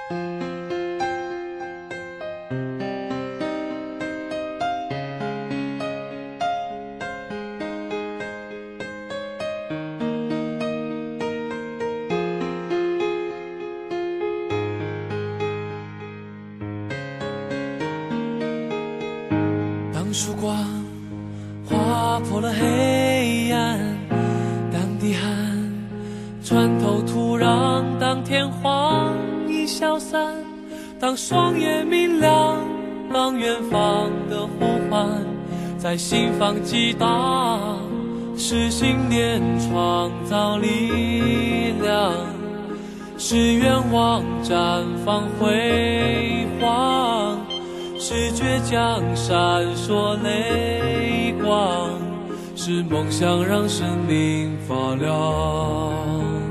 当曙光划破了黑暗，当地寒穿透土壤，当天荒已消散，当双眼明亮，当远方的呼唤在心房激荡，是信念创造力量，是愿望绽放辉煌，是倔强闪烁泪光，是梦想让生命发亮。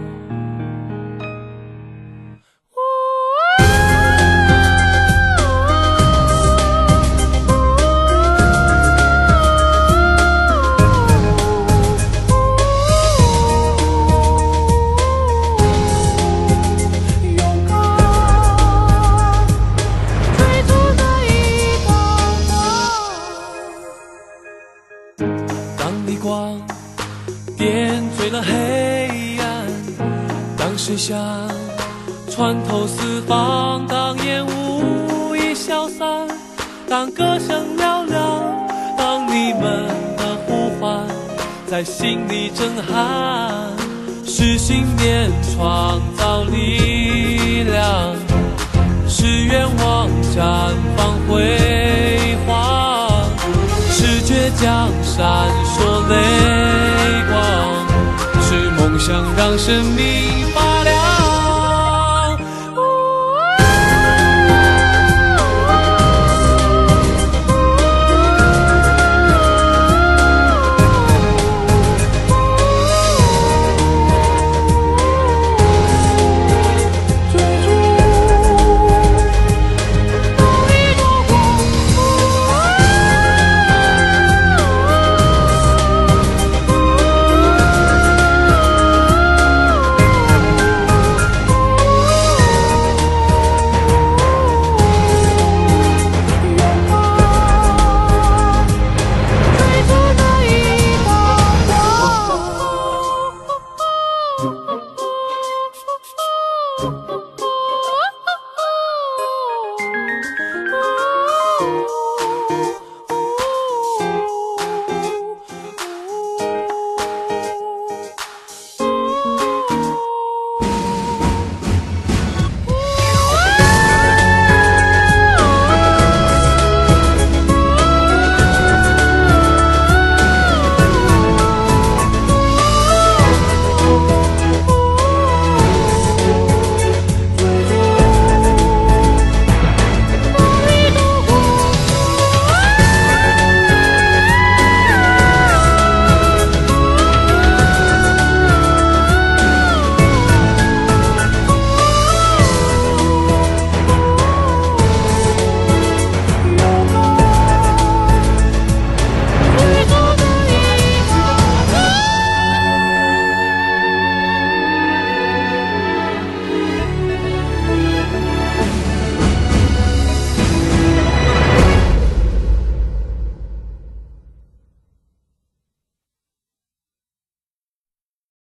光点缀了黑暗，当声响穿透四方，当烟雾已消散，当歌声嘹亮，当你们的呼唤在心里震撼，是信念创造力量，是愿望绽放辉煌，是倔强闪烁泪光，是梦想让生命发亮。